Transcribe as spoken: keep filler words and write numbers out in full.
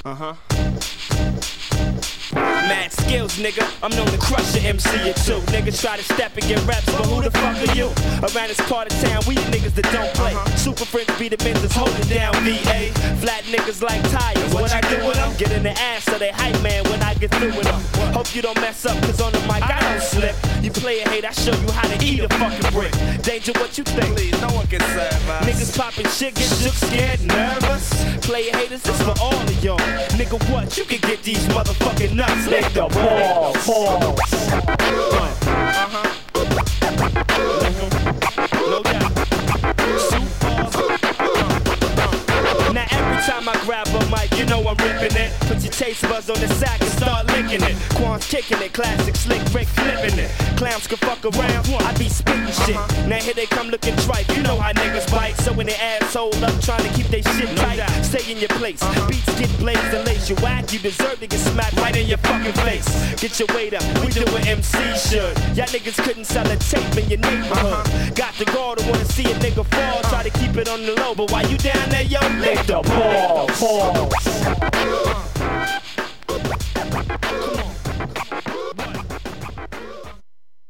Uh-huh. Mad skills, nigga. I'm known to crush your M C or two. Niggas try to step and get reps, but who the fuck are you? Around this part of town, we the niggas that don't play. Uh-huh. Super friends be the men that's holding down V A. Flat niggas like tires. What, what I do with them? Get in the ass so they hype man when I get through with them. Hope you don't mess up, cause on the mic I don't slip. You play a hate, I show you how to eat a fucking brick. Danger, what you think? Please, no one can serve us. Niggas popping shit, get shook, scared, nervous. Player haters, this for all of y'all. Nigga, what? You can get these motherfucking nuts. Lick the ball, ball. Uh-huh. No doubt. Now every time I grab a mic, you know I'm ripping it. Put your taste buds on the sack and start licking it. Quan's kicking it, classic slick break flipping it. Clowns can fuck around, I be spitting shit. Now here they come looking tripe, you know how niggas bite. So when they asshole up trying to keep they shit tight, stay in your place. Beats get blazed and lace you whack, you deserve to get smacked right in your fucking face. Get your weight up, we do what M C should. Y'all niggas couldn't sell a tape in your neighborhood. Got the guard to wanna see a nigga fall, try to keep it on the low, but while you down there, yo, lick the ball, ball.